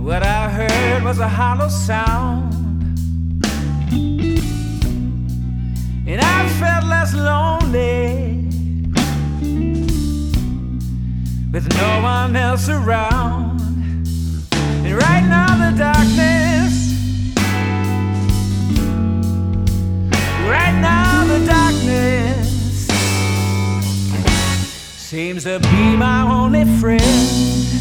What I heard was a hollow sound, and I felt less lonely with no one else around. And right now the darkness, right now the darkness seems to be my only friend.